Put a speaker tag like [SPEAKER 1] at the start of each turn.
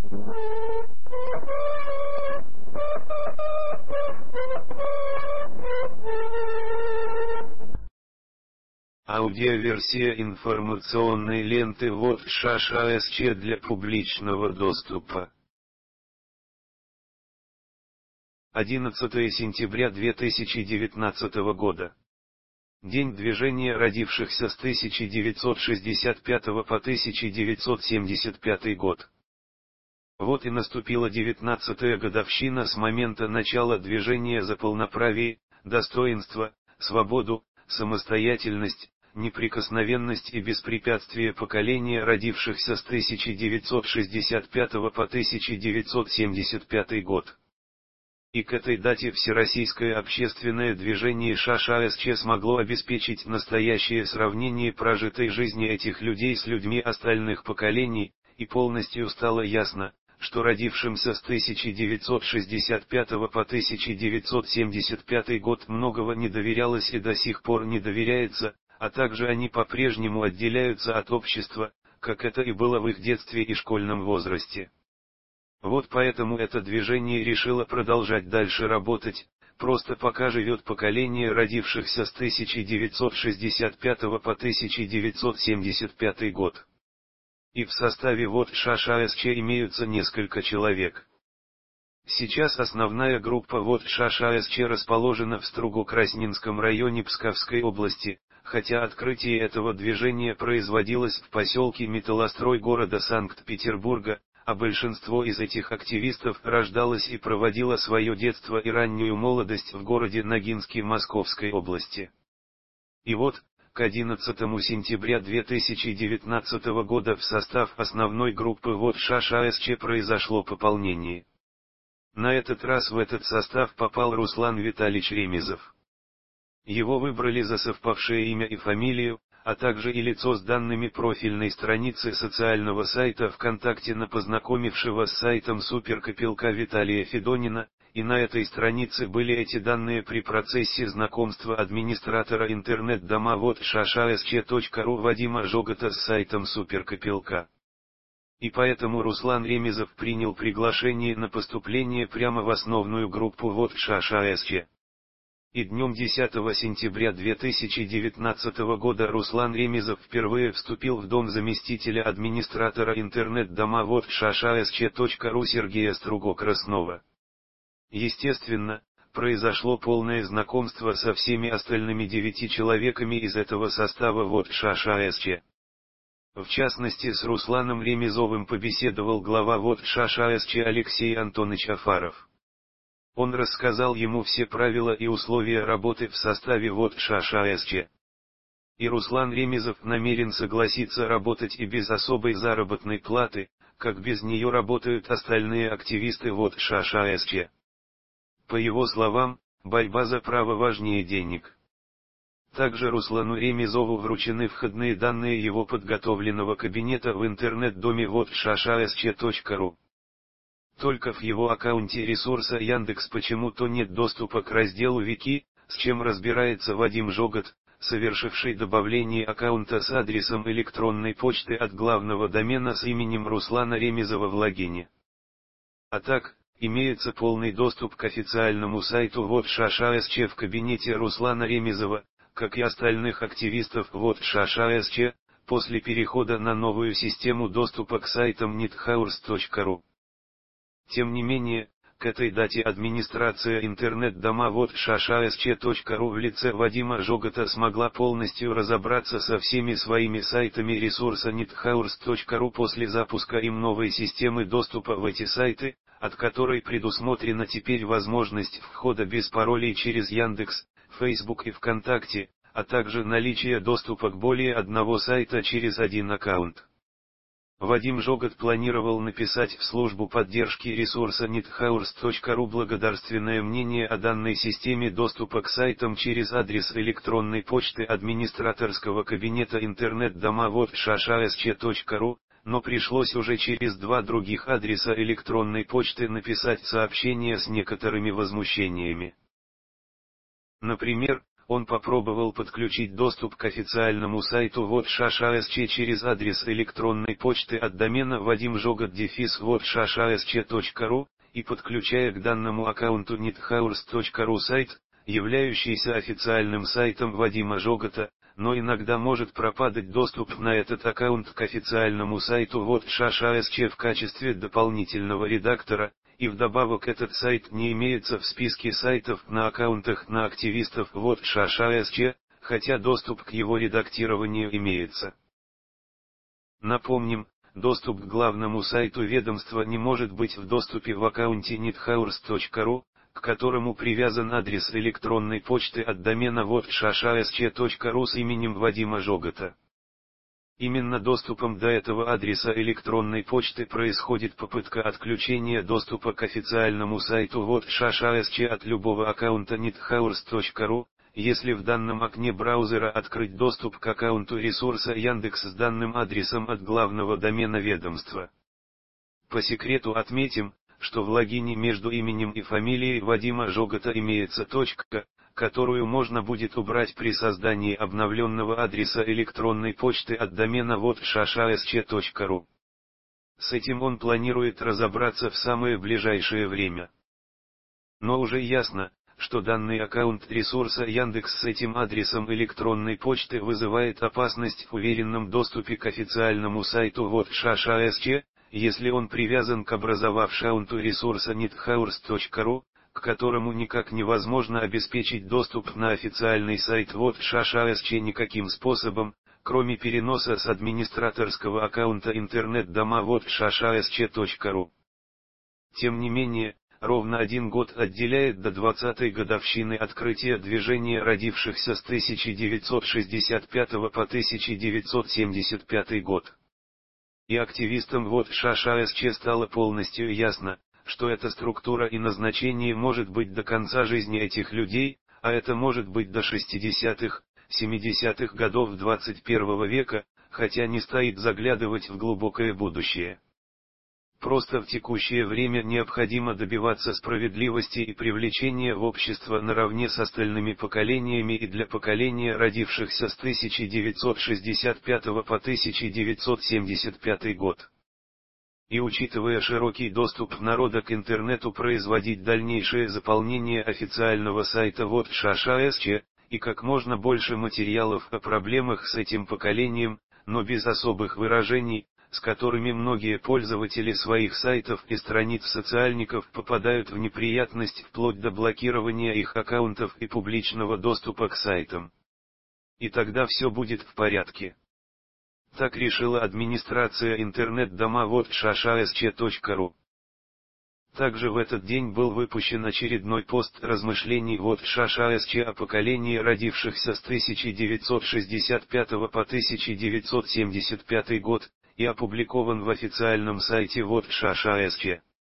[SPEAKER 1] Аудиоверсия информационной ленты ВОТ ШШ для публичного доступа. 11 сентября 2019 года. День движения родившихся с 1965 по 1975 год. Вот и наступила 19-я годовщина с момента начала движения за полноправие, достоинство, свободу, самостоятельность, неприкосновенность и беспрепятствие поколения родившихся с 1965 по 1975 год. И к этой дате Всероссийское общественное движение ШШСЧ смогло обеспечить настоящее сравнение прожитой жизни этих людей с людьми остальных поколений, и полностью стало ясно, что родившимся с 1965 по 1975 год многого не доверялось и до сих пор не доверяется, а также они по-прежнему отделяются от общества, как это и было в их детстве и школьном возрасте. Вот поэтому это движение решило продолжать дальше работать, просто пока живет поколение родившихся с 1965 по 1975 год. И в составе ВОТ ШШСЧ имеются несколько человек. Сейчас основная группа ВОТ ШШСЧ расположена в Струго-Красненском районе Псковской области, хотя открытие этого движения производилось в поселке Металлострой города Санкт-Петербурга, а большинство из этих активистов рождалось и проводило свое детство и раннюю молодость в городе Ногинске Московской области. И вот, к 11 сентября 2019 года в состав основной группы ВОТ ШШСЧ произошло пополнение. На этот раз в этот состав попал Руслан Витальевич Ремезов. Его выбрали за совпавшее имя и фамилию, а также и лицо с данными профильной страницы социального сайта ВКонтакте на познакомившего с сайтом Суперкопилка Виталия Федонина, и на этой странице были эти данные при процессе знакомства администратора интернет-дома ВОТ ШШСЧ.ру Вадима Жогота с сайтом Суперкопилка. И поэтому Руслан Ремезов принял приглашение на поступление прямо в основную группу ВОТ ШШСЧ. И днем 10 сентября 2019 года Руслан Ремезов впервые вступил в дом заместителя администратора интернет-дома ВОТ ШШСЧ.ру Сергея Струго-Краснова. Естественно, произошло полное знакомство со всеми остальными 9 человеками из этого состава ВОТ ШШСЧ. В частности, с Русланом Ремезовым побеседовал глава ВОТ ШШСЧ Алексей Антонович Афаров. Он рассказал ему все правила и условия работы в составе ВОТ ШШСЧ. И Руслан Ремезов намерен согласиться работать и без особой заработной платы, как без нее работают остальные активисты ВОТ ШШСЧ. По его словам, борьба за право важнее денег. Также Руслану Ремезову вручены входные данные его подготовленного кабинета в интернет-доме ВОТ ШШСЧ.ру. Только в его аккаунте ресурса Яндекс почему-то нет доступа к разделу Вики, с чем разбирается Вадим Жогот, совершивший добавление аккаунта с адресом электронной почты от главного домена с именем Руслана Ремезова в логине. А так, имеется полный доступ к официальному сайту ВОТ ШШСЧ в кабинете Руслана Ремезова, как и остальных активистов ВОТ ШШСЧ, после перехода на новую систему доступа к сайтам nethours.ru. Тем не менее, к этой дате администрация интернет-дома ВОТ ШШСЧ.ру в лице Вадима Жогота смогла полностью разобраться со всеми своими сайтами ресурса nethours.ru после запуска им новой системы доступа в эти сайты, от которой предусмотрена теперь возможность входа без паролей через Яндекс, Facebook и ВКонтакте, а также наличие доступа к более одного сайта через один аккаунт. Вадим Жогот планировал написать в службу поддержки ресурса nethours.ru благодарственное мнение о данной системе доступа к сайтам через адрес электронной почты администраторского кабинета интернет-дома ВОТ ШШСЧ.ру, но пришлось уже через 2 других адреса электронной почты написать сообщение с некоторыми возмущениями. Например, он попробовал подключить доступ к официальному сайту ВОТ-ШАШ-АСЧ через адрес электронной почты от домена vadim.jogod-vot-shashaasc.ru, и подключая к данному аккаунту nethours.ru сайт, являющийся официальным сайтом Вадима Жогота, но иногда может пропадать доступ на этот аккаунт к официальному сайту ВОТ-ШАШ-АСЧ в качестве дополнительного редактора, и вдобавок этот сайт не имеется в списке сайтов на аккаунтах на активистов ВОТ-ШАШ-АСЧ, хотя доступ к его редактированию имеется. Напомним, доступ к главному сайту ведомства не может быть в доступе в аккаунте nethours.ru, к которому привязан адрес электронной почты от домена vot-shashaasc.ru с именем Вадима Жогота. Именно доступом до этого адреса электронной почты происходит попытка отключения доступа к официальному сайту vot-shashaasc от любого аккаунта nethours.ru, если в данном окне браузера открыть доступ к аккаунту ресурса Яндекс с данным адресом от главного домена ведомства. По секрету отметим, что в логине между именем и фамилией Вадима Жогота имеется точка, которую можно будет убрать при создании обновленного адреса электронной почты от домена vot-shashaasc.ru. С этим он планирует разобраться в самое ближайшее время. Но уже ясно, что данный аккаунт ресурса Яндекс с этим адресом электронной почты вызывает опасность в уверенном доступе к официальному сайту vot-shashaasc, если он привязан к образовавшему аккаунту ресурса nethours.ru, к которому никак невозможно обеспечить доступ на официальный сайт vot-shashaasc никаким способом, кроме переноса с администраторского аккаунта интернет-дома vot-shashaasc.ru. Тем не менее, ровно 1 год отделяет до 20-й годовщины открытия движения родившихся с 1965 по 1975 год. И активистам vot-shashaasc стало полностью ясно, что эта структура и назначение может быть до конца жизни этих людей, а это может быть до 60-х, 70-х годов 21 века, хотя не стоит заглядывать в глубокое будущее. Просто в текущее время необходимо добиваться справедливости и привлечения в общество наравне с остальными поколениями и для поколения родившихся с 1965 по 1975 год. И учитывая широкий доступ народа к интернету, производить дальнейшее заполнение официального сайта vot-shashaasc, и как можно больше материалов о проблемах с этим поколением, но без особых выражений, с которыми многие пользователи своих сайтов и страниц социальников попадают в неприятность вплоть до блокирования их аккаунтов и публичного доступа к сайтам. И тогда все будет в порядке. Так решила администрация интернет-дома vot-shashaasc.ru. Также в этот день был выпущен очередной пост размышлений vot-shashaasc о поколении родившихся с 1965 по 1975 год, и опубликован в официальном сайте vot-shashaasc.